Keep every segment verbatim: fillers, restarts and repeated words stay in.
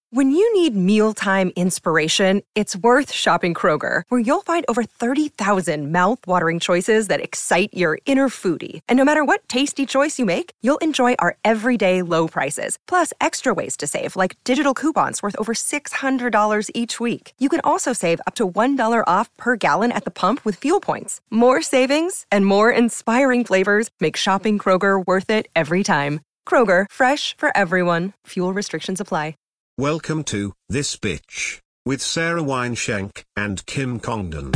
When you need mealtime inspiration, it's worth shopping Kroger, where you'll find over thirty thousand mouth-watering choices that excite your inner foodie. And no matter what tasty choice you make, you'll enjoy our everyday low prices, plus extra ways to save, like digital coupons worth over six hundred dollars each week. You can also save up to one dollar off per gallon at the pump with fuel points. More savings and more inspiring flavors make shopping Kroger worth it every time. Kroger, fresh for everyone. Fuel restrictions apply. Welcome to This Bitch with Sarah Wineshank and Kim Congdon.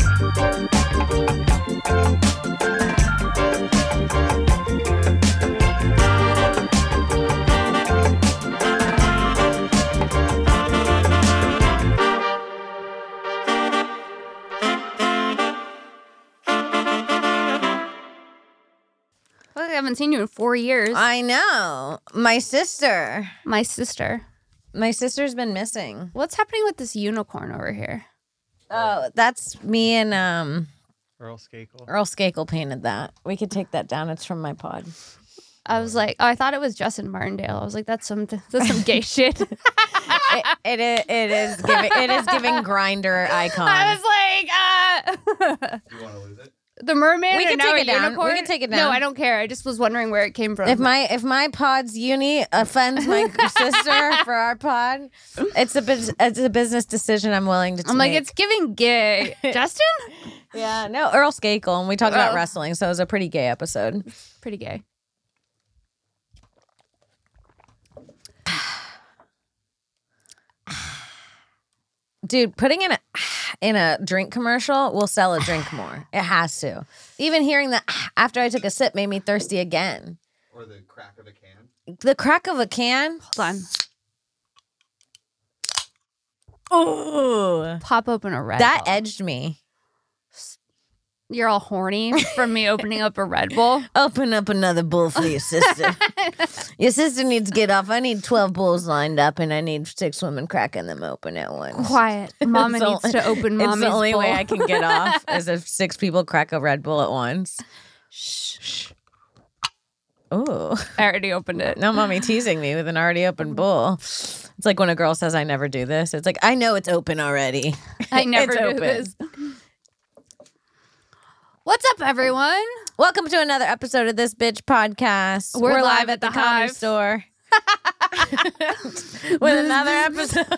Well, I haven't seen you in four years. I know. My sister. My sister. My sister's been missing. What's happening with this unicorn over here? Oh, that's me and um Earl Skakel. Earl Skakel painted that. We could take that down. It's from my pod. I was like, oh, I thought it was Justin Martindale. I was like, that's some that's some gay shit. it, it, is, it is giving it is giving Grinder icon. I was like, uh Do you want to lose it? the mermaid. We and can now take a it down. unicorn? We can take it No, down. I don't care. I just was wondering where it came from. If my if my pod's uni offends my sister for our pod, it's a bus- it's a business decision I'm willing to. I'm like, make. it's giving gay. Justin? Yeah, no, Earl Skakel, and we talked about Oh. wrestling, so it was a pretty gay episode. Pretty gay. Dude, putting in a in a drink commercial will sell a drink more. It has to. Even hearing that after I took a sip made me thirsty again. Or the crack of a can? The crack of a can. Hold on. Ooh, Pop open a Red that Bull. edged me. You're all horny from me opening up a Red Bull. Open up another bowl for your sister. Your sister needs to get off. I need twelve bowls lined up, and I need six women cracking them open at once. Quiet. Mama It's needs the- to open It's mommy's the only bowl. way I can get off is if six people crack a Red Bull at once. Shh. Ooh. I already opened it. No, mommy teasing me with an already open bowl. It's like when a girl says, I never do this. It's like, I know it's open already. I never It's do open. this. What's up, everyone? Welcome to another episode of This Bitch Podcast. We're live at the Comedy Hive. Store with another episode.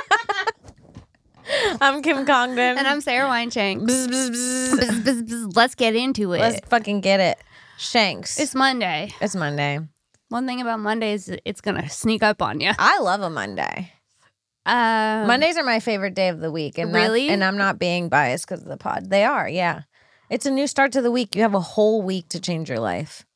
I'm Kim Congdon. And I'm Sarah Wineshank. Bzz, bzz, bzz. Bzz, bzz, bzz. Let's get into it. Let's fucking get it. Shanks. It's Monday. It's Monday. One thing about Monday is it's going to sneak up on you. I love a Monday. Um, Mondays are my favorite day of the week. And that- Really? and I'm not being biased because of the pod. They are, yeah. It's a new start to the week. You have a whole week to change your life.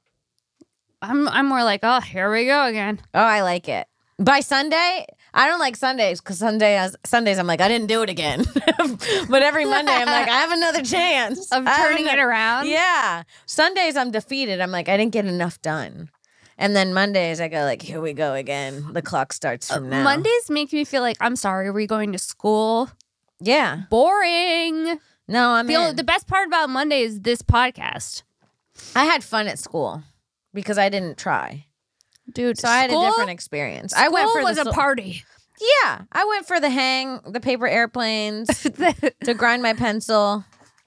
I'm, I'm more like, oh, here we go again. Oh, I like it. By Sunday, I don't like Sundays because Sunday, Sundays I'm like, I didn't do it again. But every Monday I'm like, I have another chance. Of I have turning it ano- around? Yeah. Sundays I'm defeated. I'm like, I didn't get enough done. And then Mondays I go like, here we go again. The clock starts from now. Mondays make me feel like, I'm sorry, are we going to school? Yeah. Boring. No, I'm The, only- in. the best part about Monday is this podcast. I had fun at school because I didn't try. Dude, So I had school, a different experience. I went school for was the a sol- party. Yeah, I went for the hang, the paper airplanes, to grind my pencil.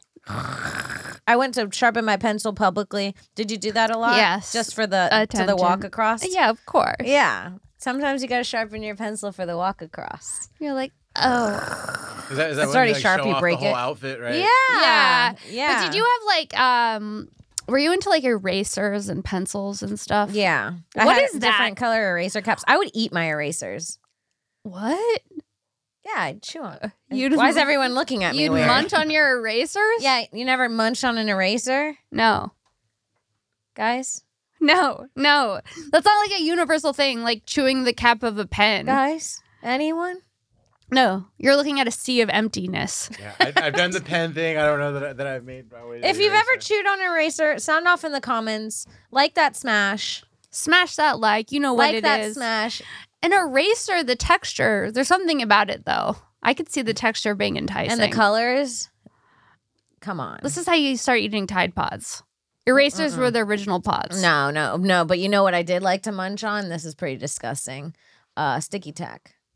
I went to sharpen my pencil publicly. Did you do that a lot? Yes. Just for the to the walk Attention. across? Yeah, of course. Yeah. Sometimes you got to sharpen your pencil for the walk across. You're like, oh. Is that, is that It's when already you, like, show Sharpie off break the whole it. outfit, right? Yeah. Yeah. Yeah. But did you have like, um, were you into like erasers and pencils and stuff? Yeah. I What had is that? different color eraser caps. I would eat my erasers. What? Yeah, I'd chew on. You'd Why is everyone looking at me You'd weird? munch on your erasers? Yeah, you never munch on an eraser, No. guys? No. No. That's not like a universal thing, like chewing the cap of a pen. Guys? Anyone? No. You're looking at a sea of emptiness. Yeah, I, I've done the pen thing. I don't know that, I, that I've made my way to If the you've ever eraser. chewed on an eraser, sound off in the comments. Like that smash. Smash that like. You know what like it that is. smash. An eraser, the texture, there's something about it though. I could see the texture being enticing. And the colors. Come on. This is how you start eating Tide Pods. Erasers were the original pods. No, no, no. But you know what I did like to munch on? This is pretty disgusting. Uh, sticky tack.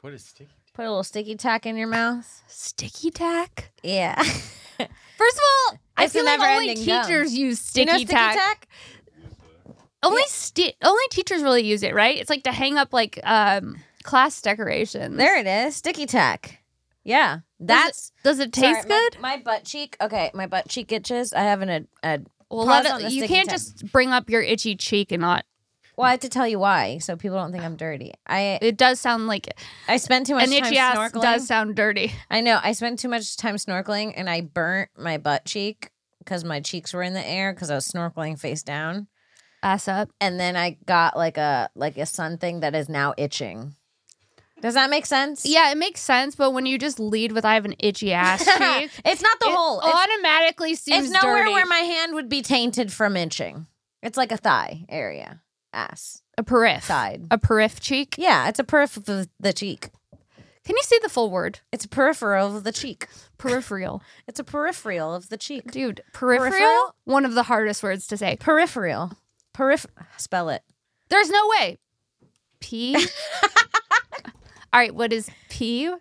What is sticky? Put a little sticky tack in your mouth. Sticky tack? Yeah. First of all, I It's a feel like only never-ending gum. teachers use sticky, you know sticky tack. tack? Only sti- only teachers really use it, right? It's like to hang up like um, class decorations. There it is. Sticky tack. Yeah. That's Does it taste Sorry, my- good? My, butt cheek. Okay, my butt cheek itches. I have an a, a Well, pause let on it, the you sticky can't tack. just bring up your itchy cheek and not. Well, I have to tell you why, so people don't think I'm dirty. I It does sound like I spend too much an time itchy ass snorkeling. does sound dirty. I know. I spent too much time snorkeling, and I burnt my butt cheek because my cheeks were in the air because I was snorkeling face down. Ass up. And then I got like a like a sun thing that is now itching. Does that make sense? Yeah, it makes sense, but when you just lead with I have an itchy ass cheek, It's not the it whole. It's, automatically seems it's nowhere dirty. where my hand would be tainted from itching. It's like a thigh area, ass, a periph. side. A periph cheek. Yeah, it's a periph of the, the cheek. Can you say the full word? It's a peripheral of the cheek. Peripheral. It's a peripheral of the cheek. Dude, peripheral? Peripheral? One of the hardest words to say. Peripheral. Periph. Spell it. There's no way. P. All right, what is P?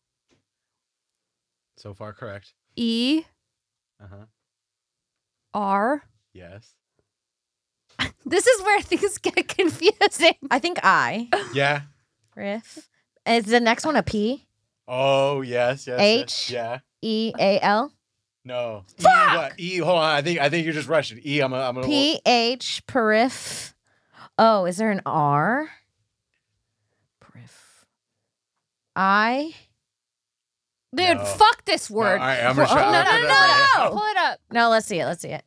So far, correct. E. Uh huh. R. Yes. This is where things get confusing. I think I. Yeah. Riff. Is the next one a P? Oh yes, yes. H? Yes. Yeah. E A L? No. E, Fuck! what? E. Hold on. I think I think you're just rushing. E. I'm. A, I'm gonna. P H. Periph. Oh, is there an R? Periph. I. Dude, No. fuck this No, word. all right, I'm Well, gonna try- oh, no, I'm no, gonna no, try it no. out. Pull it up. No, let's see it. Let's see it.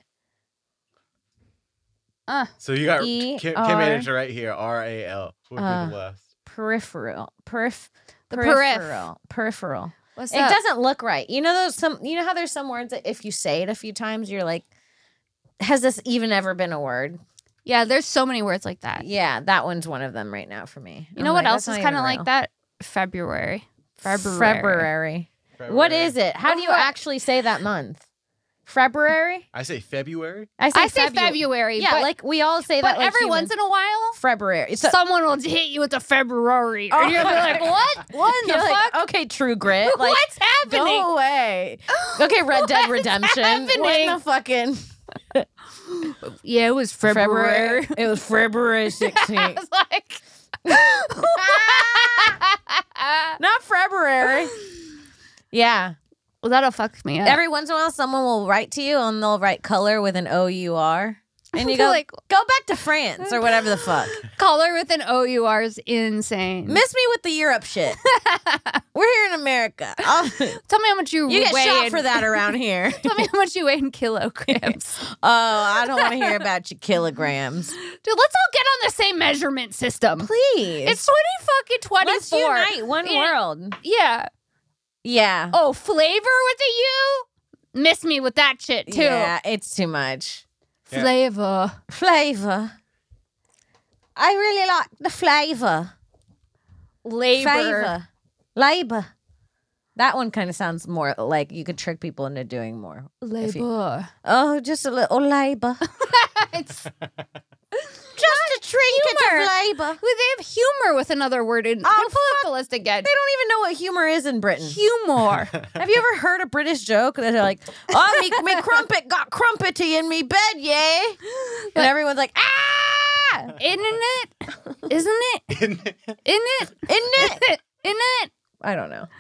Uh, So you got E, Kim, R. Kim made it to right here. R A L. What would be Uh, the last? Peripheral. Periph. The periph. peripheral. Peripheral. what's It up? doesn't look right. You know those some. You know how there's some words that if you say it a few times, you're like, has this even ever been a word? Yeah, there's so many words like that. Yeah, that one's one of them right now for me. You know I'm what like, else that's is not kind of even like real. that? February. February. February. What is it? How do you February. actually say that month? February? I say February. I say Febu- February. Yeah, but, like we all say but that. Like every humans. once in a while, February. So, someone will hit you with a February. Oh. And you'll be like, what? What in the you're fuck? like, okay, True Grit. Like, What's happening? go away. Okay, Red Dead What's Redemption. What in happening? the fucking Yeah, it was February. It was February I sixteenth. was like, Not February. Yeah. well, that'll fuck me up. Every once in a while, someone will write to you and they'll write color with an O U R. And you feel go, like- go back to France or whatever the fuck. Color with an O U R is insane. Miss me with the Europe shit. We're here in America. I'll- Tell me how much you, you get weigh shot in- for that around here. Tell me how much you weigh in kilograms. Oh, I don't want to hear about your kilograms. Dude, let's all get on the same measurement system. Please. It's twenty fucking twenty-four. Let's unite one Yeah. world. Yeah. Yeah. Oh, flavor with a U? Miss me with that shit too. Yeah, it's too much. Yeah. Flavor. Flavor. I really like the flavor. Labor. Flavor. Labor. That one kind of sounds more like you could trick people into doing more. If you- Labor. Oh, just a little labor. It's Just a trinket humor. of labor. Well, they have humor with another word in. Oh, Pull up the list again. They don't even know what humor is in Britain. Humor. Have you ever heard a British joke that they're like, oh, me, me crumpet got crumpety in me bed, yeah? And everyone's like, ah! Isn't it? Isn't it? Isn't it? Isn't it? Isn't it? I don't know.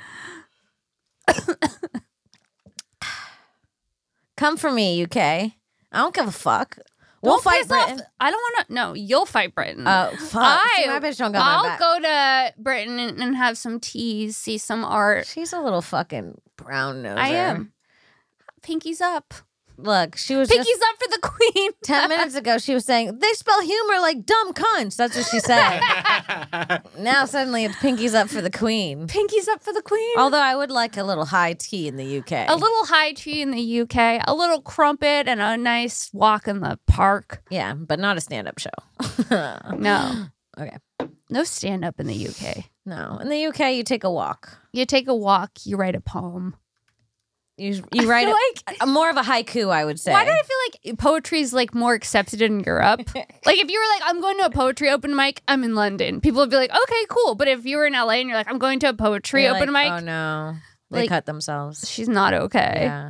Come for me, U K. I don't give a fuck. We'll Don't fight piss off- Britain. I don't want to. No, you'll fight Britain. Oh, fuck. I, See, my bitch don't got I'll my back. go to Britain and, and have some teas, see some art. She's a little fucking brown noser. I am. Pinkies up. Look, she was Pinkies just up for the queen. ten minutes ago. She was saying they spell humor like dumb cunts. That's what she said. Now suddenly it's pinkies up for the queen. Pinkies up for the queen. Although I would like a little high tea in the U K. A little high tea in the U K, a little crumpet, and a nice walk in the park. Yeah, but not a stand-up show. No. Okay. No stand up in the U K. No. In the U K, you take a walk. You take a walk, you write a poem. You you write feel it, like- a- more of a haiku, I would say. Why do I feel like poetry is like more accepted in Europe? Like if you were like, I'm going to a poetry open mic, I'm in London. People would be like, okay, cool. But if you were in L A and you're like, I'm going to a poetry You're open like, mic, oh no, they like, cut themselves. she's not okay. Yeah.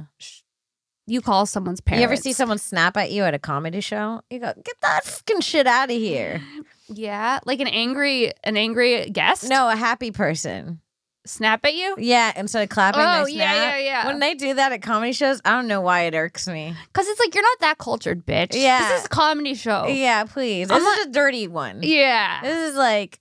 You call someone's parents. You ever see someone snap at you at a comedy show? You go, get that fucking shit out of here. Yeah, like an angry, an angry guest. No, a happy person. Snap at you Yeah, instead of clapping, Oh, they yeah, snap. yeah, yeah. When they do that at comedy shows, I don't know why it irks me. because it's like you're not that cultured, bitch. Yeah. this is a comedy show. Yeah, please. I'm This is a dirty one. yeah. This is like,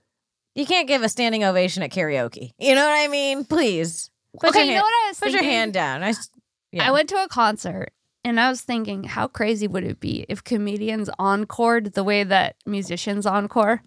you can't give a standing ovation at karaoke. You know what I mean? Please. Put Okay, your you hand, know what I was Put your thinking? hand down. I, s- yeah. I went to a concert and I was thinking, how crazy would it be if comedians encored the way that musicians encore?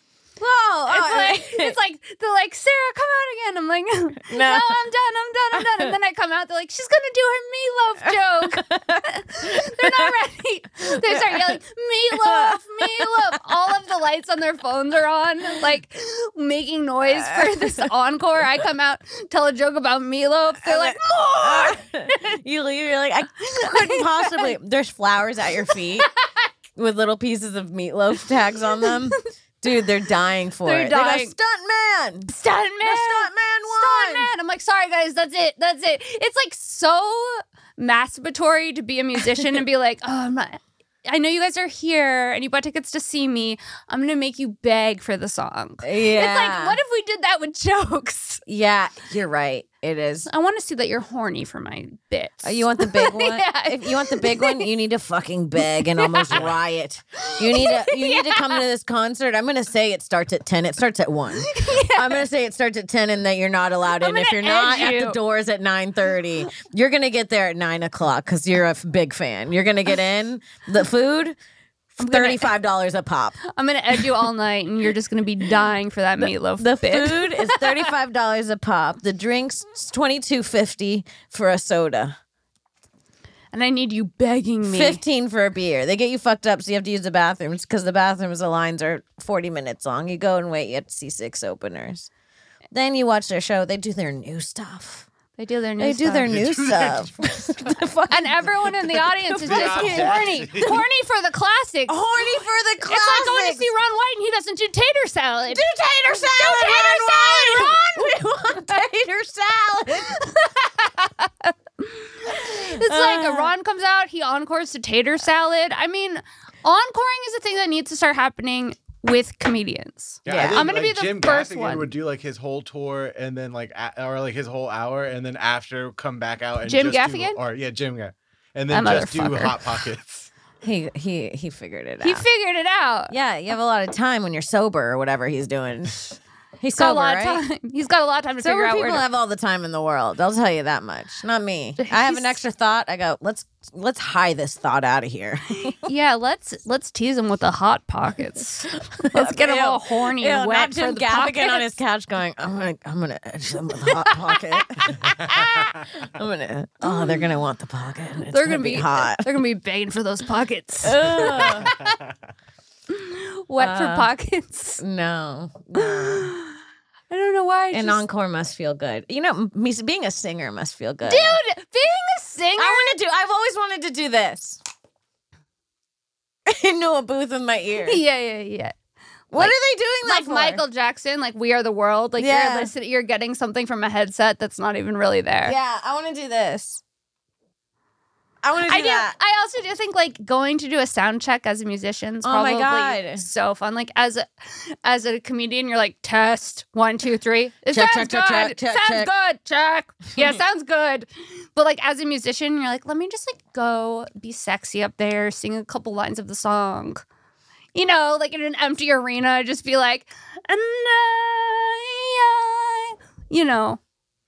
Whoa. It's oh, like it's like they're like, Sarah, come out again. I'm like, no, No. I'm done, I'm done, I'm done. And then I come out, they're like, she's gonna do her meatloaf joke. They're not ready. They start yelling, meatloaf, meatloaf. All of the lights on their phones are on, like making noise for this encore. I come out, tell a joke about meatloaf. They're like, more. you leave, you're like, I couldn't possibly. There's flowers at your feet with little pieces of meatloaf tags on them. Dude, they're dying for They're it. dying. They go, stunt man. Stuntman. The stunt man won. Stuntman. I'm like, sorry guys, that's it. That's it. It's like so masturbatory to be a musician and be like, oh, I'm not. I know you guys are here and you bought tickets to see me. I'm gonna make you beg for the song. Yeah. It's like, what if we did that with jokes? Yeah, you're right. It is. I want to see that you're horny for my bits. Oh, you want the big one? Yeah. If you want the big one, you need to fucking beg and almost riot. You need to you need to come to this concert. I'm gonna say it starts at ten. It starts at one. I'm gonna say it starts at ten and that you're not allowed I'm in. If gonna you're not edge at you. the doors at nine thirty, you're gonna get there at nine o'clock because you're a f- big fan. You're gonna get in. The food, thirty-five dollars a pop. I'm gonna edge you all night and you're just gonna be dying for that meatloaf The bit. food is thirty-five dollars a pop. The drinks twenty-two fifty for a soda. And I need you begging me. fifteen for a beer. They get you fucked up, so you have to use the bathrooms because the bathrooms, the lines are forty minutes long. You go and wait. You have to see six openers. Then you watch their show. They do their new stuff. They do their new They do stuff. their new stuff. The fucking- And everyone in the audience is just Fucking- horny. Horny for the classics. horny for the It's like going to classics. see Ron White and he doesn't do tater salad. Do tater salad. Do tater Ron salad, White. We want tater salad. It's like Ron comes out, he encores to tater salad. I mean, encoring is a thing that needs to start happening with comedians. Yeah, Yeah. I think, I'm gonna be like, the Jim first Gaffigan one. would do like his whole tour and then like a- or like his whole hour and then after come back out and Jim just do- Gaffigan? or yeah Jim Gaff and then That just do motherfucker. Hot Pockets. He he he figured it out. He figured it out. yeah, you have a lot of time when you're sober or whatever he's doing. He's Got a sober, lot right? of time. He's got a lot of time to Sober figure out people where to have all the time in the world. I'll tell you that much. Not me. I have an He's- extra thought. I go, let's let's high this thought out of here. Yeah, let's let's tease him with the hot pockets. Let's get him Ew. all horny Ew, and not wet Jim for the Gaffigan on his pockets. couch going, I'm gonna I'm gonna edge them with a hot pocket. I'm gonna oh, they're gonna want the pocket. It's They're gonna be hot. They're gonna be begging for those pockets. Ugh. Wet for Uh, pockets. no. no. I don't know why. I An just- encore must feel good. You know, me being a singer must feel good. Dude, being a singer. I want to do. I've always wanted to do this. Into a booth with my ear. Yeah, yeah, yeah. What Like- are they doing that Like for? Michael Jackson, like We Are the World. Like Yeah. you're listening, you're getting something from a headset that's not even really there. Yeah, I want to do this. I want to do I do. that. I also do think like going to do a sound check as a musician is Oh my probably God. so fun. Like as a as a comedian, you're like test one two three. It Check, sounds check, check, good. check, sounds check. good. Check. Yeah, sounds good. But like as a musician, you're like, let me just like go be sexy up there, sing a couple lines of the song. You know, like in an empty arena, just be like, and I, I, you know.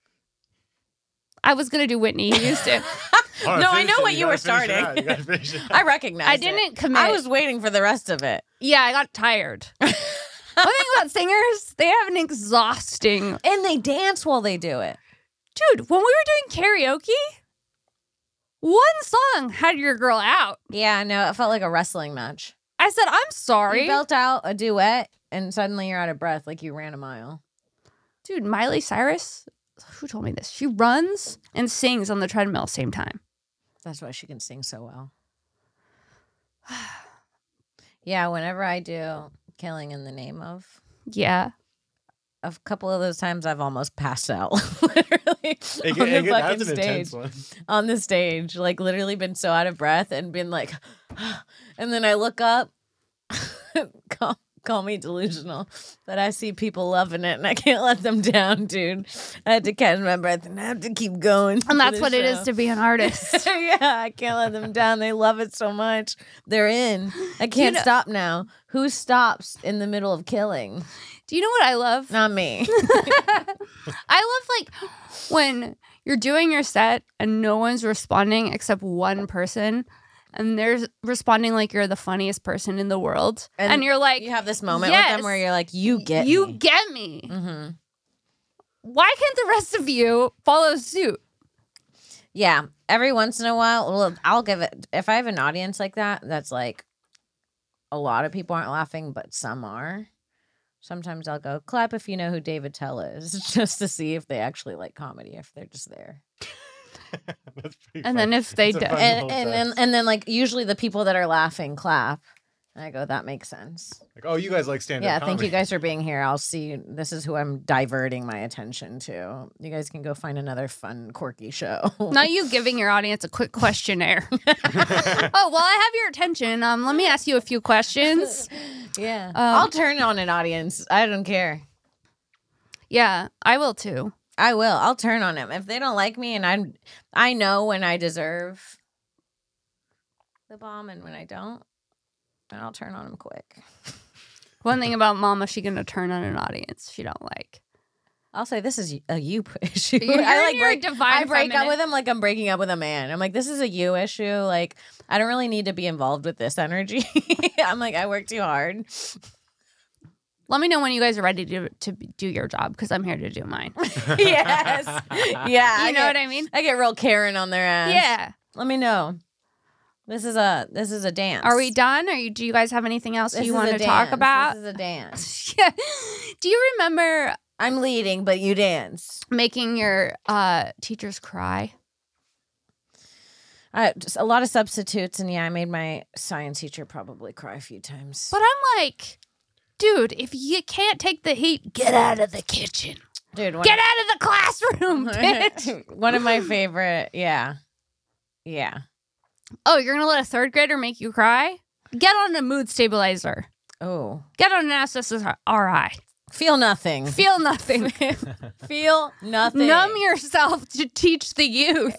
I was gonna do Whitney Houston. Hold on, No, I finish know it. what you gotta were finish it starting. out. You gotta finish it I out. recognize. I it. didn't commit. I was waiting for the rest of it. Yeah, I got tired. One thing about singers, they have an exhausting. And they dance while they do it. Dude, when we were doing karaoke, one song had your girl out. Yeah, no, it felt like a wrestling match. I said, I'm sorry. You belt out a duet, and suddenly you're out of breath, like you ran a mile. Dude, Miley Cyrus who told me this? She runs and sings on the treadmill same time. That's why she can sing so well. Yeah, whenever I do Killing in the Name of, Yeah. a couple of those times I've almost passed out. Literally It, on it, the it, fucking that's an intense stage. one. On the stage, like literally been so out of breath and been like, and then I look up, call, call me delusional, but I see people loving it and I can't let them down, dude. I had to catch my breath and I have to keep going. And that's what it is to be an artist. Yeah, I can't let them down. They love it so much. They're in. I can't know- stop now. Who stops in the middle of Killing? Do you know what I love? Not me. I love like when you're doing your set and no one's responding except one person, and they're responding like you're the funniest person in the world, and, And you're like, You have this moment yes, with them where you're like, you get you me. get me. Mm-hmm. Why can't the rest of you follow suit? Yeah, every once in a while, well, I'll give it. If I have an audience like that, that's like a lot of people aren't laughing, but some are. Sometimes I'll go clap if you know who David Tell is, just to see if they actually like comedy, if they're just there. That's pretty And fun. then if they It's a don't- fun And little and, and test. and then like usually the people that are laughing clap, and I go, that makes sense. Like, oh, you guys like stand up Yeah, comedy. thank you guys for being here. I'll see. This is who I'm diverting my attention to. You guys can go find another fun, quirky show. Not you giving your audience a quick questionnaire. Oh, well, I have your attention. Um, let me ask you a few questions. Yeah, Um, I'll turn on an audience. I don't care. Yeah, I will too. I will. I'll turn on them if they don't like me, and I, I know when I deserve the bomb and when I don't, and I'll turn on them quick. One thing about Mama, she gonna turn on an audience she don't like. I'll say this is a you issue. You're I like your break, divine I break up feminine. with him like I'm breaking up with a man. I'm like, this is a you issue. Like, I don't really need to be involved with this energy. I'm like, I work too hard. Let me know when you guys are ready to to do your job because I'm here to do mine. Yes. Yeah. You know what I mean? I get real Karen on their ass. Yeah. Let me know. This is a this is a dance. Are we done? Or you, do you guys have anything else This you is want a to talk dance. about? This is a dance. Yeah. Do you remember I'm leading, but you dance. making your uh, teachers cry? I, just a lot of substitutes, and yeah, I made my science teacher probably cry a few times. But I'm like, dude, if you can't take the heat, get out of the kitchen. Dude, one Get out of the classroom, bitch. one of my favorite, yeah, yeah. Oh, you're going to let a third grader make you cry? Get on a mood stabilizer. Oh, Get on an S S R I. feel nothing. Feel nothing. Feel nothing. Numb yourself to teach the youth.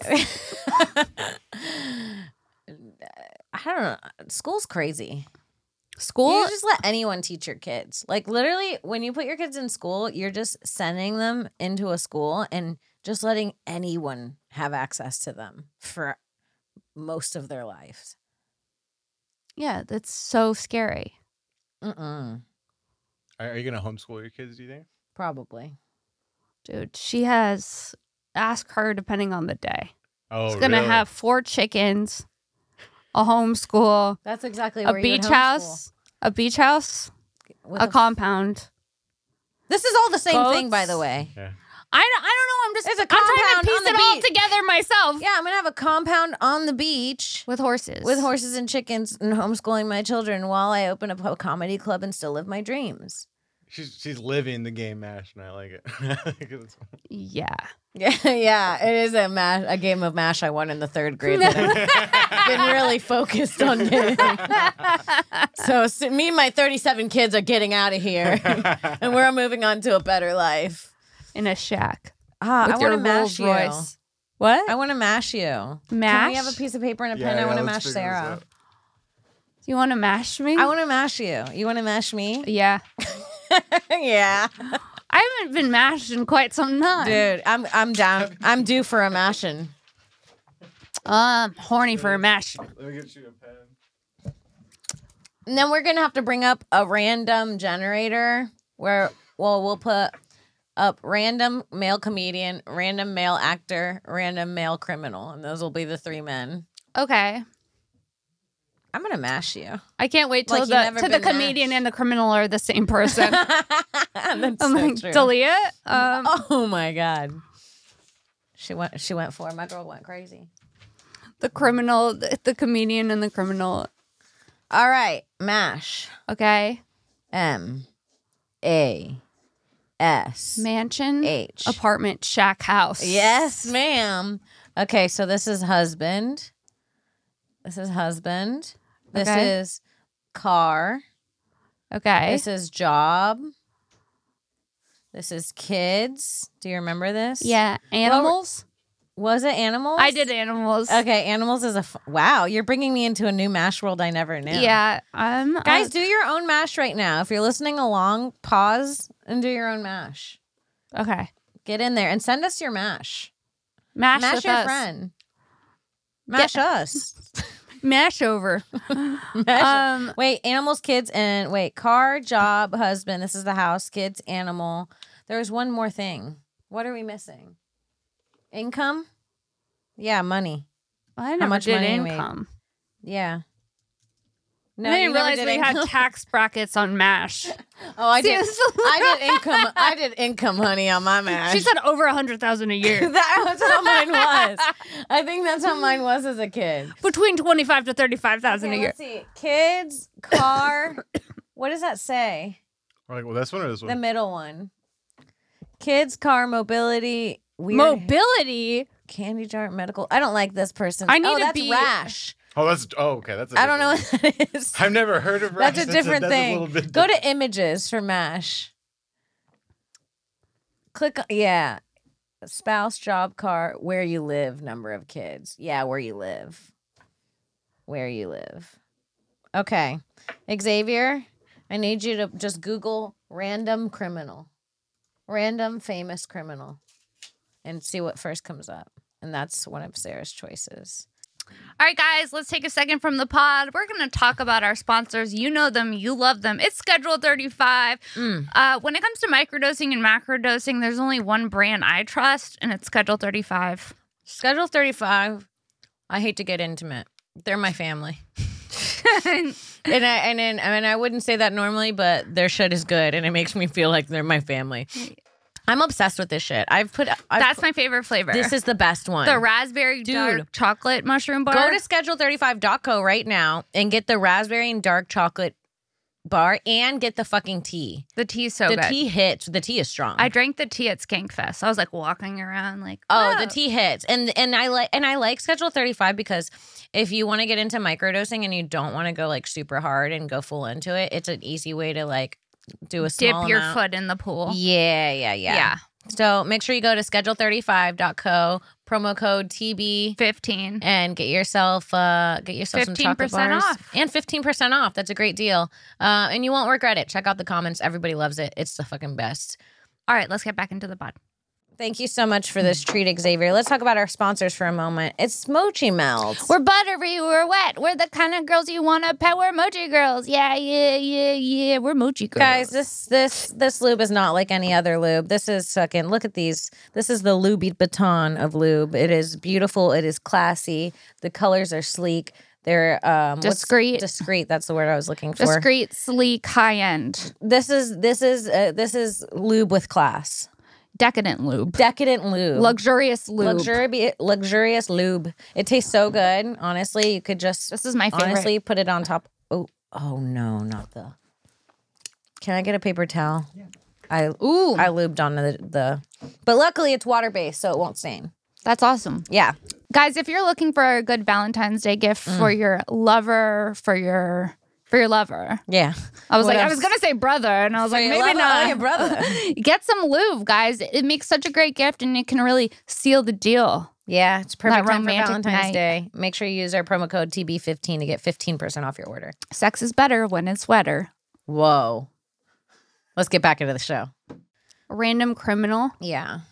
I don't know. School's crazy. School? You just let anyone teach your kids. Like literally, when you put your kids in school, you're just sending them into a school and just letting anyone have access to them for most of their lives. Yeah, that's so scary. Mm-mm. Are, are you gonna homeschool your kids? Do you think? Probably. Dude, she has, ask her depending on the day. Oh, She's going to really? have four chickens, a homeschool, That's exactly a where you would beach homeschool. house, a beach house, With a a- compound. This is all the same thing, by Goats. the way. Yeah. I don't, I don't know. I'm just There's a I'm trying to compound piece on the it all beach. together myself. Yeah, I'm gonna have a compound on the beach With horses. with horses and chickens and homeschooling my children while I open up a comedy club and still live my dreams. She's she's living the game mash, and I like it. I think it's- Yeah. Yeah, yeah, it is a mash, a game of mash I won in the third grade that I've been really focused on getting. So, so me and my thirty-seven kids are getting out of here, and we're moving on to a better life. In a shack. Ah, with I your want to mash Rolls you. Royce. What? I want to mash you. Can Mash? we have a piece of paper and a Yeah, pen? I yeah, want to let's mash figure this Sarah. out. You want to mash me? I want to mash you. You want to mash me? yeah. Yeah, I haven't been mashed in quite some time. dude, I'm I'm down. I'm due for a mashing. I'm horny for a mash. Let me get you a pen. And then we're gonna have to bring up a random generator where, well, we'll put up random male comedian, random male actor, random male criminal, and those will be the three men. Okay. I'm gonna mash you. I can't wait till Like you the never till the been comedian mashed. and the criminal are the same person. That's I'm so like, true. Dalia, um, Oh my god. she went. She went for it. My girl went crazy. The criminal, the, the comedian, and the criminal. All right, MASH. Okay. M A S Mansion, H. apartment, shack, house. Yes, ma'am. Okay, so this is husband. This is husband. This Okay. is car. Okay. This is job. This is kids. Do you remember this? Yeah. Animals. Was it animals? I did animals. Okay, animals is a f- wow. You're bringing me into a new MASH world I never knew. Yeah. Um. Guys, uh, do your own MASH right now. If you're listening along, pause and do your own MASH. okay. Get in there and send us your MASH. Mash, Mash with your us. friend. Mash us. Mash over. Mash um. Wait, animals, kids, and wait, car, job, husband. This is the house, kids, animal. There's one more thing. What are we missing? Income? Yeah, money. I never much did money you made? income. Yeah. No, I you didn't never realize did we income. had tax brackets on Mash. Oh, I See, did. this is- I did income. I did income, honey, on my MASH. She said over a hundred thousand a year. That's how mine was. I think that's how mine was as a kid. Between twenty five to thirty five thousand Okay, a year. let's see. Kids, car. What does that say? Or like, well, this one or this The one? middle one. Kids, car, mobility, weird Mobility. candy jar, medical. I don't like this person. I need oh, to that's be- rash. Oh, that's oh, okay. That's. I I don't know what that is. I've never heard of rash. That's a different that's thing. A little bit Go different. to images for MASH. Click on, yeah. Spouse, job, car, where you live, number of kids. Yeah, where you live. Where you live. Okay. Xavier, I need you to just Google random criminal. Random famous criminal. And see what first comes up. And that's one of Sarah's choices. All right, guys, let's take a second from the pod. We're going to talk about our sponsors. You know them. You love them. It's Schedule thirty-five. Mm. Uh, when it comes to microdosing and macrodosing, there's only one brand I trust, and it's Schedule thirty-five. Schedule thirty-five. I hate to get intimate. They're my family. And I and then, I mean I wouldn't say that normally, but their shit is good, and it makes me feel like they're my family. I'm obsessed with this shit. I've put. I've That's put, my favorite flavor. This is the best one. the raspberry Dude. dark chocolate mushroom bar. Go to schedule thirty-five dot co right now and get the raspberry and dark chocolate bar, and get the fucking tea. the tea's so the good. tea hits. The tea is strong. I drank the tea at Skankfest. I was like walking around like, Oh, "Whoa." the tea hits, and and I like and I like Schedule thirty-five because if you want to get into microdosing and you don't want to go like super hard and go full into it, it's an easy way to like do a Dip small your amount. foot in the pool. Yeah, yeah, yeah, Yeah. So make sure you go to schedule thirty-five dot co, promo code T B, fifteen. and get yourself uh get yourself some chocolate fifteen percent bars off. and fifteen percent off. That's a great deal, uh, and you won't regret it. Check out the comments; everybody loves it. It's the fucking best. All right, let's get back into the pod. Thank you so much for this treat, Xavier. Let's talk about our sponsors for a moment. It's Mochi Melts. We're buttery, we're wet. We're the kind of girls you want to pet. We're mochi girls. Yeah, yeah, yeah, yeah. We're mochi girls. Guys, this this this lube is not like any other lube. This is fucking, look at these. This is the Louis Vuitton of lube. It is beautiful. It is classy. The colors are sleek. They're um what's- Discreet. Discreet. That's the word I was looking for. discreet, sleek, high end, This is this is uh, this is lube with class. decadent lube, Decadent lube. luxurious lube. Luxuri- luxurious lube. It tastes so good. Honestly, you could just This is my favorite. honestly put it on top. Oh, oh no, not the. Can I get a paper towel? I Ooh, I lubed on the, the but luckily it's water based, so it won't stain. that's awesome. Yeah. Guys, if you're looking for a good Valentine's Day gift Mm. for your lover, for your for your lover. Yeah. I was What like, I else? was gonna say brother, and I was For like, your maybe lover? not. Oh, your brother. Get some lube, guys. It makes such a great gift, and it can really seal the deal. Yeah, it's perfect That time for romantic Valentine's night. Day. Make sure you use our promo code T B fifteen to get fifteen percent off your order. Sex is better when it's wetter. Whoa. Let's get back into the show. Random criminal. Yeah.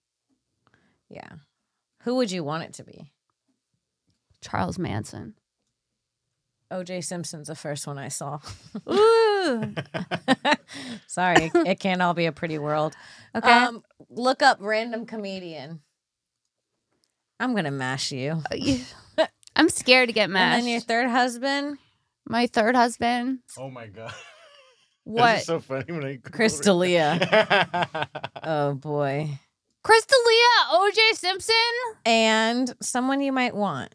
Yeah. Who would you want it to be? Charles Manson. O J Simpson's the first one I saw. Ooh. Sorry, it can't all be a pretty world. Okay. Um, look up random comedian. I'm gonna mash you. I'm scared to get mashed. And then your third husband, My third husband. Oh my god. What? This is so funny when I Chris D'Elia. Oh boy. Crystalia, O J Simpson, and someone you might want.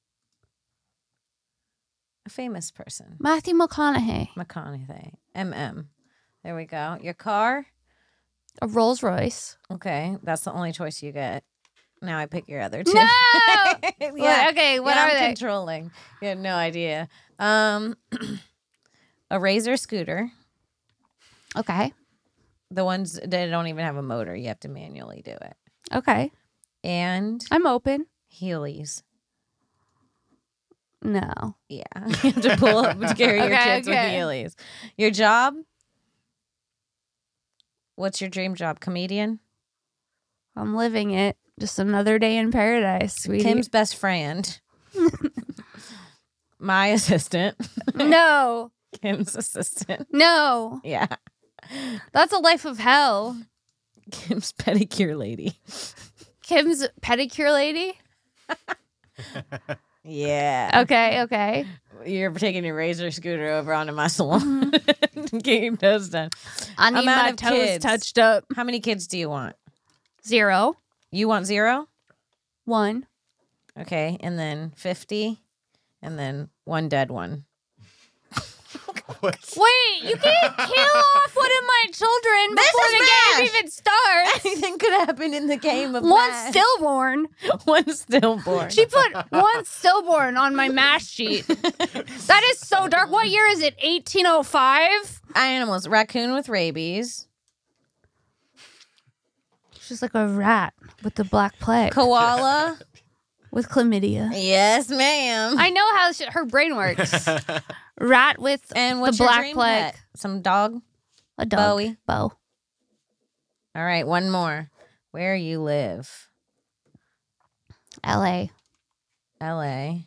A famous person. Matthew McConaughey, McConaughey. M M. There we go. Your car? a Rolls Royce. Okay, that's the only choice you get. Now I pick your other two. No. yeah. What- okay, what yeah, are I'm they? Controlling. You had no idea. Um, a Razor scooter. Okay. The ones that don't even have a motor. You have to manually do it. Okay. And I'm open. Heelys. No. Yeah. You have to pull up to carry your Okay, kids okay. with Heelys. Your job? What's your dream job? Comedian? I'm living it. Just another day in paradise, sweetie. Kim's best friend. My assistant. No. Kim's assistant. No. Yeah. That's a life of hell. Kim's pedicure lady. Kim's pedicure lady? Yeah. Okay, okay. You're taking your razor scooter over onto my salon. Get your toes done. I need Amount my of toes kids. touched up. How many kids do you want? Zero. You want zero? One. Okay. And then fifty. And then one dead one. What? Wait, you can't kill off one of my children This before is the MASH. game even starts. Anything could happen in the game of One MASH. stillborn. One stillborn. She put one stillborn on my MASH sheet. That is so dark. What year is it? eighteen oh five? Animals. Raccoon with rabies. She's like a rat with the black plague. Koala. With chlamydia. Yes, ma'am. I know how sh- her brain works. Rat with And what's the your black dream plague. pet? Some dog? A dog. Bowie. Bo. All right, one more. Where you live? L A. L A.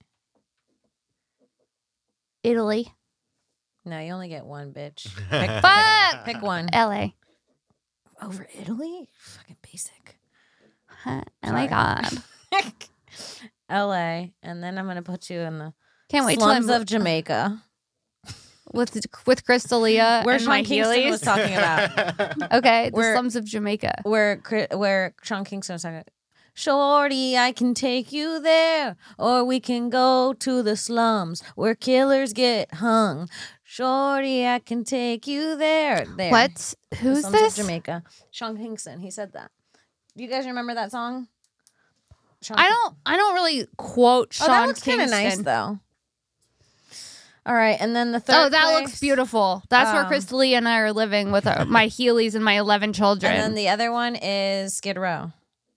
Italy. No, you only get one, bitch. Pick, Fuck! pick one. L A. Over Italy? Fucking basic. Huh. Oh my God. L A. And then I'm going to put you in the Can't wait till slums I'm of Jamaica. with with Crystalia Where and my Sean Kingston Heelys. was talking about. Okay, the Where- slums of Jamaica. where Cri- where Sean Kingston was talking about, Shorty, I can take you there, or we can go to the slums where killers get hung. Shorty, I can take you there. There. What? The Who's slums of this? Jamaica. Sean Kingston. He said that. Do you guys remember that song? Sean I King- don't. I don't really quote Oh, Sean that looks Kingston. kind of nice though. All right, and then the third. Oh, that place, looks beautiful. That's um, where Crystalia and I are living with our, my Heelys and my eleven children. And then the other one is Skid Row.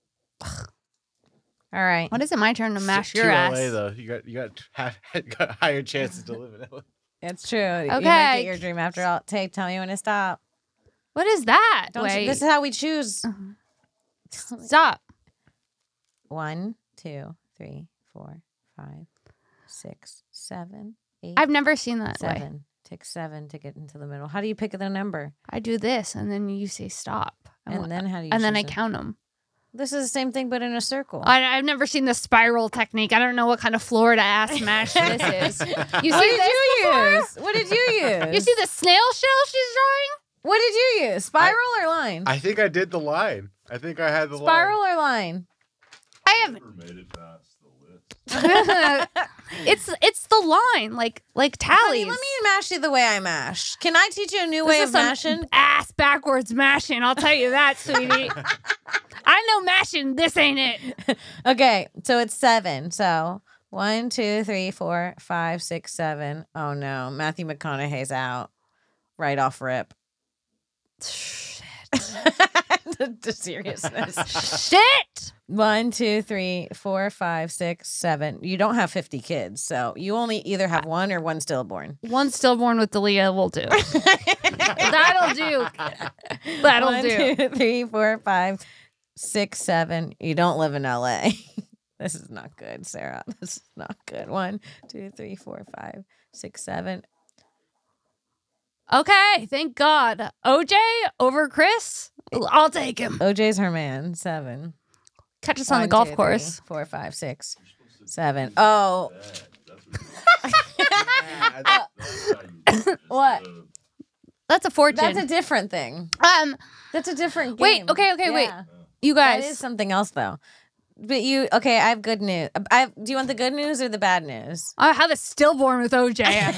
All right. What is it? My turn to mash Too your L A ass. though. You got you got, have, got higher chances to live in L A. It's true. You might Okay. get your dream after all. Take, tell me when to stop. What is that? Don't you, Wait, this is how we choose. stop. One, two, three, four, five, six, seven, eight, I've never seen that way. seven. Take seven to get into the middle. How do you pick the number? I do this, and then you say stop, And then how do you? and then I choose it? count them. This is the same thing, but in a circle. I, I've never seen the spiral technique. I don't know what kind of Florida ass mash this is. You see what did this you before? use? What did you use? You see the snail shell she's drawing? What did you use? Spiral or line? I think I did the line. I think I had the Spiral line. or line? I have. it's it's the line, like like Honey, tallies. let me mash you the way I mash. Can I teach you a new This way is of some mashing? ass backwards mashing. I'll tell you that, sweetie. I know mashing. This ain't it. Okay, so it's seven. So one, two, three, four, five, six, seven. Oh no, Matthew McConaughey's out right off rip. the, the seriousness. Shit. One, two, three, four, five, six, seven. You don't have fifty kids, so you only either have one or one stillborn. One stillborn with Dalia will do. That'll do. That'll One, do. two, three, four, five, six, seven. You don't live in L A. This is not good, Sarah. This is not good. One, two, three, four, five, six, seven. Okay, thank God. O J over Chris? I'll take him. O J's her man. Seven. Catch us on the One, golf two, course. three, four, five, six, seven. Oh. What? That's a fortune. That's a different thing. um, That's a different game. Wait, okay, okay, wait. Yeah. You That guys. is something else, though. But you, okay, I have good news. I have, do you want the good news or the bad news? I have a stillborn with O J.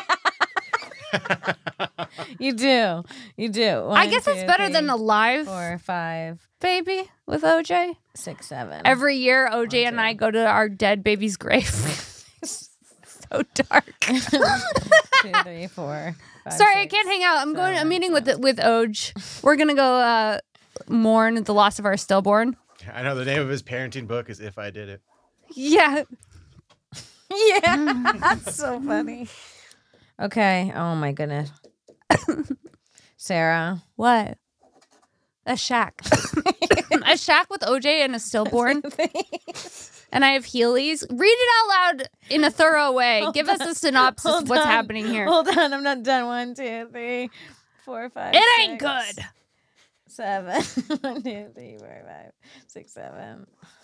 You do. You do. One, I guess it's two, better three, than a live four, five, baby with O J. six, seven. Every year, O J and I go to our dead baby's grave. So dark. Two, three, four, five, Sorry, I six, can't hang out. I'm going. I'm seven, meeting with with Oj. We're gonna go uh, mourn the loss of our stillborn. I know the name of his parenting book is If I Did It. Yeah. Yeah, that's so funny. Okay. Oh my goodness. Sarah. What? A shack. A shack with O J and a stillborn. And I have Heelys. Read it out loud in a thorough way. Hold Give on. us a synopsis Hold of what's on. happening here. Hold on, I'm not done. One, two, three, four, five. It ain't six, good. Seven. One, two, three, four, five, six, seven.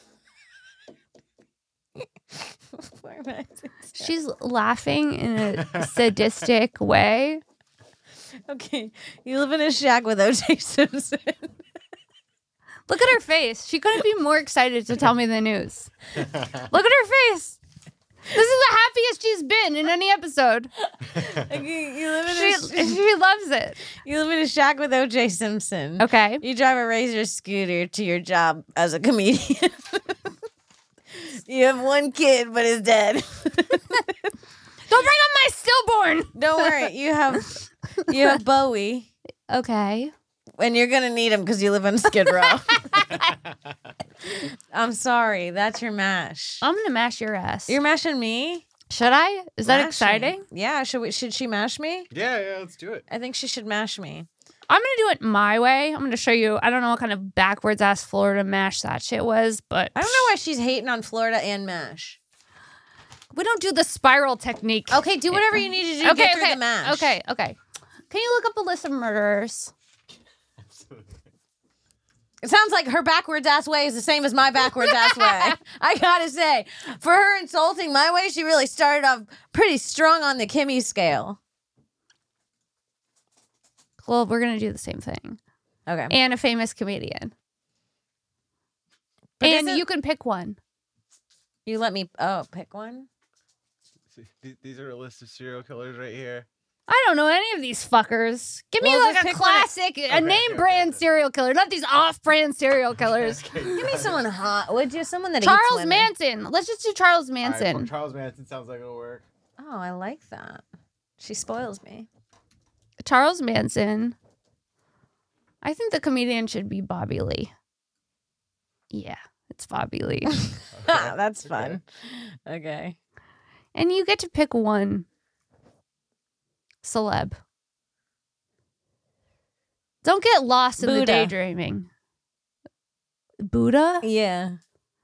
Four, five, six, seven. She's laughing in a sadistic way. Okay, you live in a shack with O J Simpson. Look at her face. She couldn't be more excited to tell me the news. Look at her face. This is the happiest she's been in any episode. Okay, you live in She, a sh- she loves it. you live in a shack with O J Simpson. Okay. You drive a Razor scooter to your job as a comedian. You have one kid, but is dead. Don't bring up my stillborn. Don't worry, you have you have Bowie, Okay. and you're gonna need him because you live on Skid Row. I'm sorry, that's your mash. I'm going to mash your ass. You're mashing me. Should I? Is that Mash me. exciting? Yeah. Should we? Should she mash me? Yeah, yeah, let's do it. I think she should mash me. I'm going to do it my way. I'm going to show you. I don't know what kind of backwards ass Florida mash that shit was, but I don't know why she's hating on Florida and mash. we don't do the spiral technique. Okay, do whatever you need to do to Okay, get through okay. the mash. Okay, okay. Can you look up a list of murderers? It sounds like her backwards ass way is the same as my backwards ass way. I gotta say, for her insulting my way, she really started off pretty strong on the Kimmy scale. Well, we're going to do the same thing. Okay. And a famous comedian. But and isn't- you can pick one. You let me, oh, pick one? Th- These are a list of serial killers right here. I don't know any of these fuckers. Give me Well, like just a pick one. classic, a Okay, name okay, brand okay. serial killer, not these off-brand serial killers. Give me someone hot. Would you? Someone that eats Charles women. Manson. Let's just do Charles All right, Manson. well, Charles Manson sounds like it'll work. Oh, I like that. She spoils me. Charles Manson. I think the comedian should be Bobby Lee. Yeah, it's Bobby Lee. That's fun. Okay. And you get to pick one celeb. Don't get lost in the Buddha. daydreaming. Buddha? Yeah.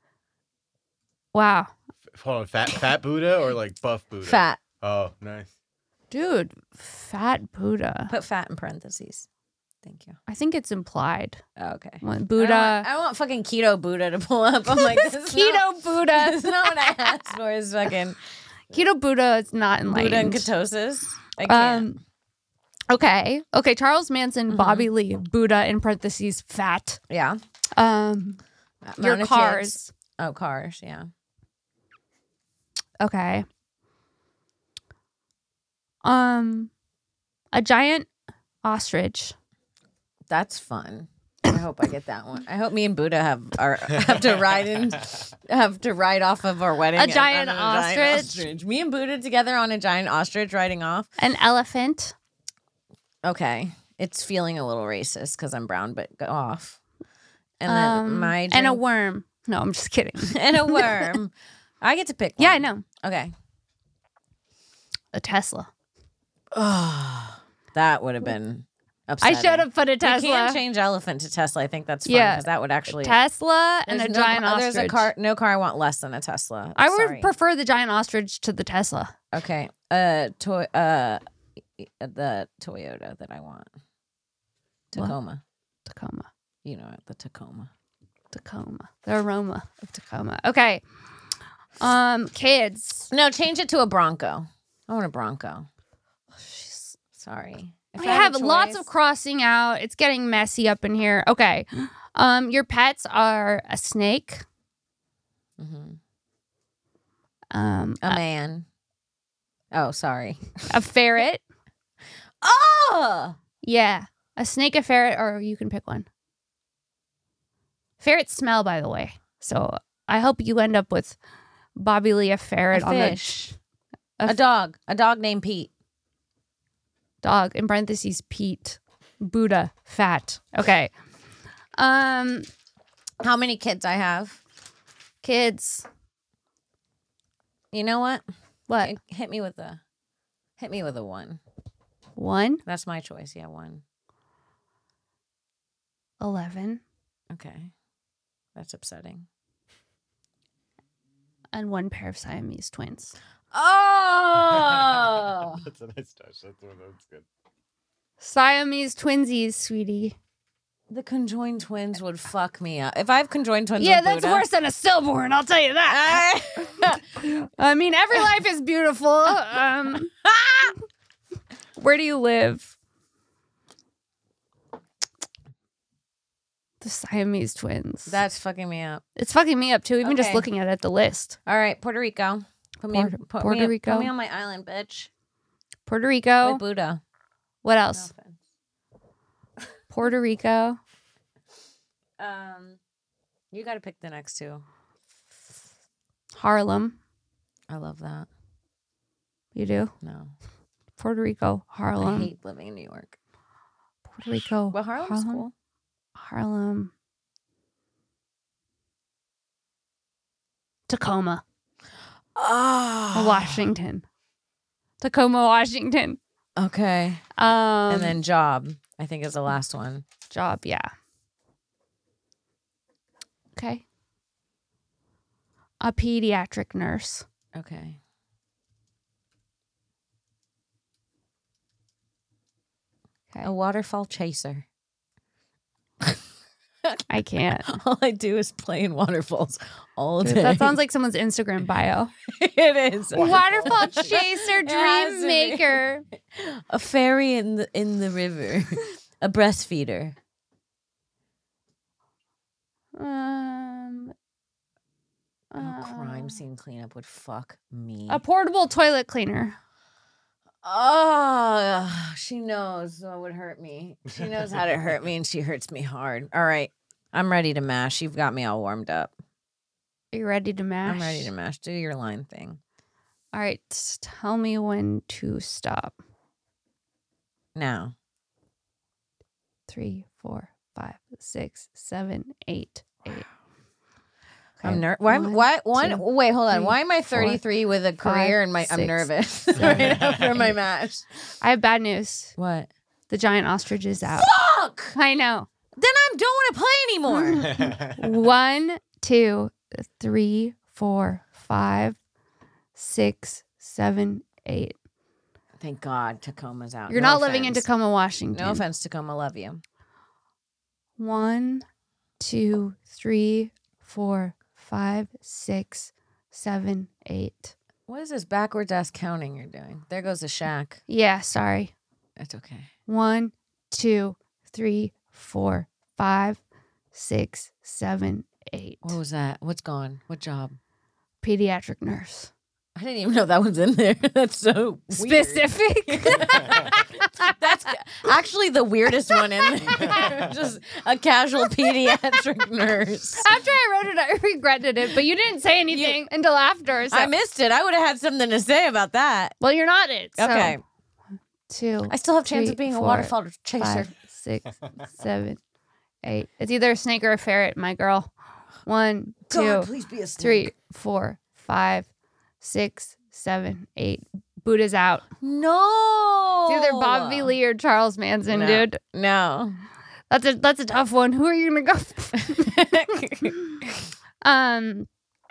Wow. F- Hold on, fat fat Buddha or like buff Buddha? Fat. Oh, nice. Dude, fat Buddha. Put fat in parentheses. Thank you. I think it's implied. Oh, okay. When I Buddha. don't, want, I don't want fucking keto Buddha to pull up. I'm like, this is Keto not, Buddha. That's not what I asked for. Is fucking Keto Buddha is not enlightened. Buddha and ketosis. I can't. Um, okay. Okay. Charles Manson, Mhm. Bobby Lee, Buddha in parentheses, fat. yeah. Um, your Amount of cars. kids. Oh, cars. Yeah. Okay. Um, a giant ostrich. That's fun. I hope I get that one. I hope me and Buddha have our have to ride in have to ride off of our wedding. A on- giant on a ostrich? ostrich. Me and Buddha together on a giant ostrich riding off. An elephant. Okay, it's feeling a little racist because I'm brown, but go off. And then Um, my and a drink- worm. No, I'm just kidding. and a worm. I get to pick one. Yeah, I know. Okay. A Tesla. Oh, that would have been I upsetting. should have put a We Tesla. can change elephant to Tesla. I think that's fun Yeah. because that would actually. Tesla and There's a no- giant uh, ostrich. There's a car. No car I want less than a Tesla. I would Sorry. prefer the giant ostrich to the Tesla. Okay. Uh, toy. Uh, the Toyota that I want. What? Tacoma. Tacoma. You know it, the Tacoma. Tacoma. The aroma of Tacoma. Okay. Um, kids. No, change it to a Bronco. I want a Bronco. She's Sorry. If I had a have lots of choice- crossing out. It's getting messy up in here. Okay. Um, your pets are a snake, Mhm. um, a a, man. Oh, sorry. a ferret. Oh, Yeah. A snake, a ferret, or you can pick one. Ferrets smell, by the way. So I hope you end up with Bobby Lee, a ferret a on fish. A A, f- dog. A dog named Pete. the dog. In parentheses, Pete. Buddha. Fat. Okay. Um, How many kids I have? kids. You know what? What? Hit- Hit me with a, hit me with a one. One, That's my choice. Yeah, one. eleven, Okay, that's upsetting. and one pair of Siamese twins. Oh, That's a nice touch. That's one that's good. Siamese twinsies, sweetie. the conjoined twins would fuck me up. If I have conjoined twins, Yeah, with that's Buddha, worse than a stillborn. I'll tell you that. I mean, every life is beautiful. Um, where do you live? The Siamese twins. That's fucking me up. It's fucking me up too. Even just Okay. looking at it, the list. All right, Puerto Rico. Put me, Puerto- put Puerto me, Rico. Put me on my island, bitch. Puerto Rico. With Buddha. What No else? offense. Puerto Rico. Um, you got to pick the next two. Harlem. I love that. You do? No, Puerto Rico. Harlem. I hate living in New York. Puerto Rico. Well, Harlem's Harlem. cool. Harlem. Tacoma. Oh, Washington. Tacoma, Washington. Okay, Um, and then job. I think is the last one. job, yeah. Okay. A pediatric nurse. Okay. Okay. A waterfall chaser. I can't. All I do is play in waterfalls all day. That sounds like someone's Instagram bio. it is. Waterfall chaser, It has dream to be. maker. A fairy in the in the river. A breastfeeder. Um, Oh, crime uh, scene cleanup would fuck me. A portable toilet cleaner. Oh, she knows what would hurt me. She knows how to hurt me, and she hurts me hard. All right, I'm ready to mash. You've got me all warmed up. Are you ready to mash? I'm ready to mash. Do your line thing. All right, s- tell me when to stop. Now. Three, four, five, six, seven, eight, eight. I'm Okay, ner- why? one, Why? One. two, Wait, hold on. three, Why am I four, thirty-three with a five, career and my I'm six, nervous seven, right after my eight. mash? I have bad news. What? The giant ostrich is out. Fuck! I know. Then I don't want to play anymore. One, two, three, four, five, six, seven, eight. Thank God Tacoma's out. You're No not living in offense. Tacoma, Washington. No offense, Tacoma. Love you. One, two, three, four, five, six, seven, eight. What is this backwards ass counting you're doing? There goes the shack. Yeah, sorry. That's okay. One, two, three, four, five, six, seven, eight. What was that? What's gone? What job? Pediatric nurse. I didn't even know that was in there. That's so weird. Specific. That's actually the weirdest one in there. Just a casual pediatric nurse. After I wrote it, I regretted it, but you didn't say anything until after. So. I missed it. I would have had something to say about that. Well, you're not it. So. Okay. Two. I still have chance three, of being a four, waterfall chaser. Five, six, seven, eight. It's either a snake or a ferret, my girl. One, two, God, please be a snake. three, four, five, six, seven, eight. Buddha's out. No. It's either Bobby Lee or Charles Manson, No. dude. No. That's a that's a tough one. Who are you gonna go? For? um,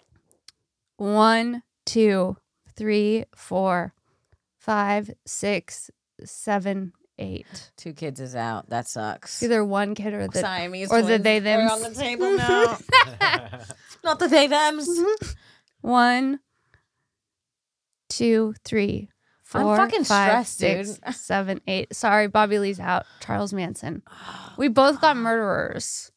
one, two, three, four, five, six, seven, eight. Two kids is out. That sucks. Either one kid or the Siamese or the twins. they They're thems. on the table now. Not the they thems. One, two, three, four, fucking five, stressed, six, dude. seven, eight. Sorry, Bobby Lee's out. Charles Manson. We both got murderers.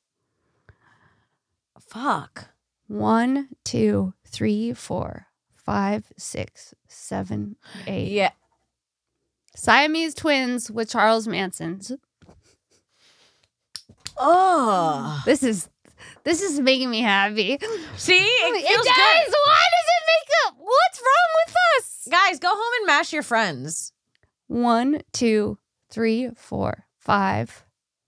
Fuck. One, two, three, four, five, six, seven, eight. Yeah. Siamese twins with Charles Manson's. Oh. This is this is making me happy. See? It It feels does. good. Why does it make up? What's wrong with us? Guys, go home and mash your friends. One, two, three, four, five.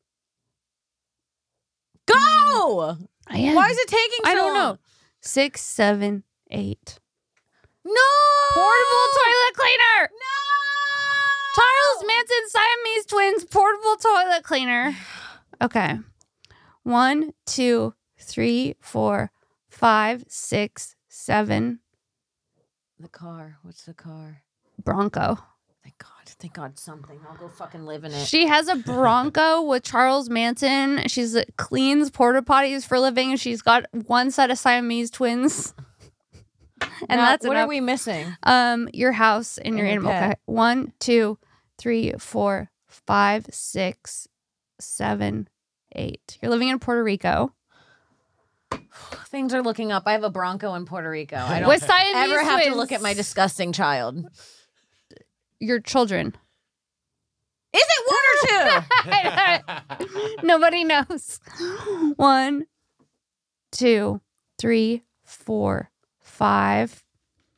Go! I am. Why is it taking so I don't know. long? Six, seven, eight. No! Portable toilet cleaner. No! Charles Manson Siamese twins portable toilet cleaner. Okay. One, two, three, four, five, six, seven. The car. What's the car? Bronco. Thank God. Thank God something. I'll go fucking live in it. She has a Bronco with Charles Manson. She's cleans porta potties for a living, and she's got one set of Siamese twins. And Now, that's what enough. are we missing? Um, your house and your And your animal. pet. Okay. One, two, three, four, five, six, seven, eight. You're living in Puerto Rico. Things are looking up. I have a Bronco in Puerto Rico. I don't With Siamese ever have to twins. look at my disgusting child. Your children. Is it one or two? Nobody knows. One, two, three, four, five,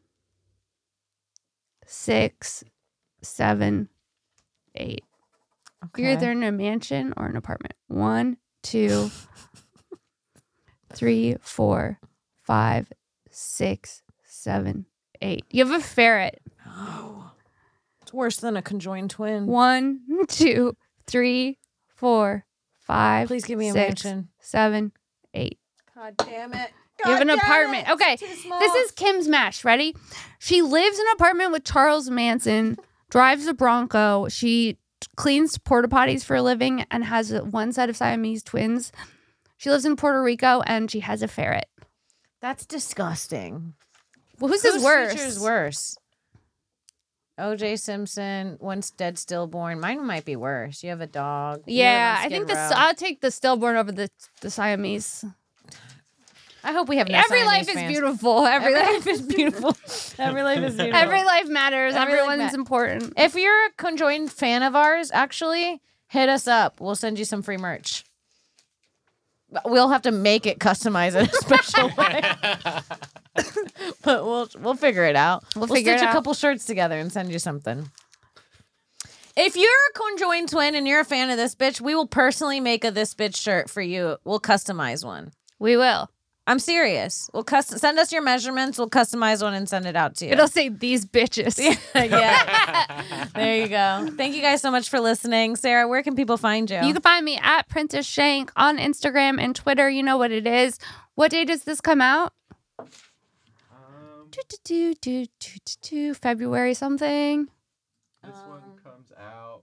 six, seven, eight. You're either in a mansion or an apartment. One, two, three, four, five, six, seven, eight. You have a ferret. It's worse than a conjoined twin. One, two, three, four, five. Please give me a six, mansion. seven, eight. God damn it. You have an God damn apartment. it. Okay, It's too small. this is Kim's Mash. Ready? She lives in an apartment with Charles Manson, drives a Bronco. She cleans porta potties for a living and has one set of Siamese twins. She lives in Puerto Rico and she has a ferret. That's disgusting. Well, who's Whose is worse? future is worse? O J Simpson, once dead, stillborn. Mine might be worse. You have a dog. You Yeah, live on I think Skid the Row. I'll take the stillborn over the the Siamese. I hope we have no Every Siamese life is fans. beautiful. Every, Every life life is beautiful. Every life is beautiful. Every life matters. Every life Everyone's ma- important. If you're a conjoined fan of ours, actually, hit us up. We'll send you some free merch. We'll have to make it, customize it a special way. But we'll we'll figure it out. We'll We'll, figure stitch it a out. couple shirts together and send you something. If you're a conjoined twin and you're a fan of this bitch, we will personally make a this bitch shirt for you. We'll customize one. We will. I'm serious. We'll custom send us your measurements. We'll customize one and send it out to you. It'll say these bitches. yeah. There you go. Thank you guys so much for listening. Sarah, where can people find you? You can find me at Princess Shank on Instagram and Twitter. You know what it is. What day does this come out? Um, Do, do, do, do, do, do, do, February something. this one comes out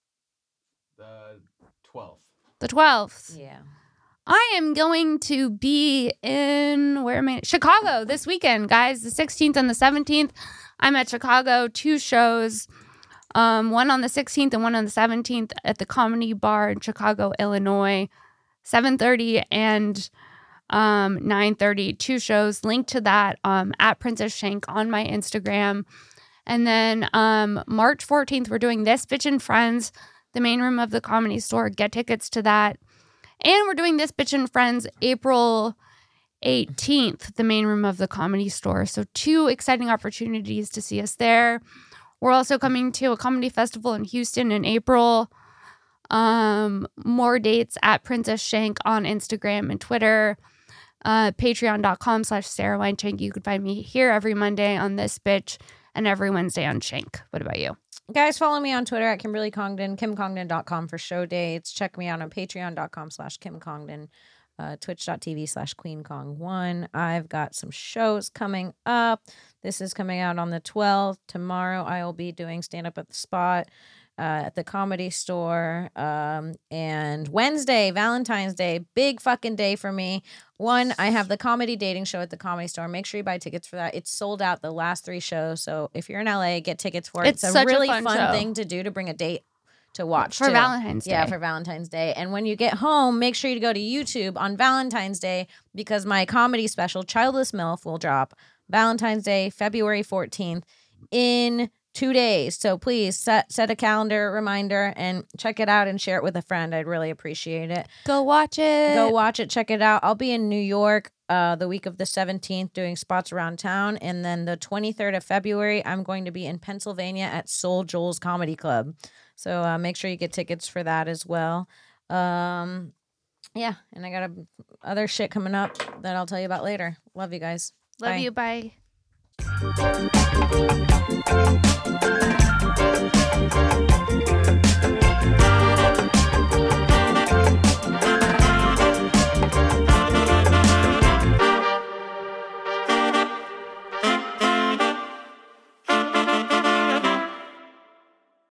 the twelfth. The twelfth. Yeah. I am going to be in, where am I? Chicago this weekend, guys. The sixteenth and the seventeenth. I'm at Chicago, two shows. Um, one on the sixteenth and one on the seventeenth at the Comedy Bar in Chicago, Illinois. seven thirty and um, nine thirty, two shows. Link to that um, at Princess Shank on my Instagram. And then um, March fourteenth, we're doing This Bitch and Friends, the main room of the Comedy Store. Get tickets to that. And we're doing This Bitch and Friends April eighteenth, the main room of the Comedy Store. So two exciting opportunities to see us there. We're also coming to a comedy festival in Houston in April. Um, more dates at Princess Shank on Instagram and Twitter. Uh, Patreon.com slash Sarah Weinshank. You can find me here every Monday on This Bitch and every Wednesday on Shank. What about you? Guys, follow me on Twitter at Kimberly Congdon, kim congdon dot com for show dates. Check me out on patreon.com slash Kim Congdon, uh, twitch.tv slash Queen Kong one. I've got some shows coming up. This is coming out on the twelfth. Tomorrow I will be doing stand up at the spot. uh, at the Comedy Store. Um, and Wednesday, Valentine's Day, big fucking day for me. One, I have the comedy dating show at the Comedy Store. Make sure you buy tickets for that. It's sold out the last three shows. So if you're in L A, get tickets for it. It's It's, such a a really fun fun, show. thing to do to bring a date to watch For too. Valentine's Day. Yeah, for Valentine's Day. And when you get home, make sure you go to YouTube on Valentine's Day because my comedy special, Childless MILF, will drop Valentine's Day, February fourteenth, in two days. So please set set a calendar reminder and check it out and share it with a friend. I'd really appreciate it. Go watch it. Go watch it. Check it out. I'll be in New York uh, the week of the seventeenth doing spots around town. And then the twenty-third of February, I'm going to be in Pennsylvania at Soul Joel's Comedy Club. So uh, make sure you get tickets for that as well. Um, yeah. And I got a, other shit coming up that I'll tell you about later. Love you guys. Love Bye. you. Bye. Thank you.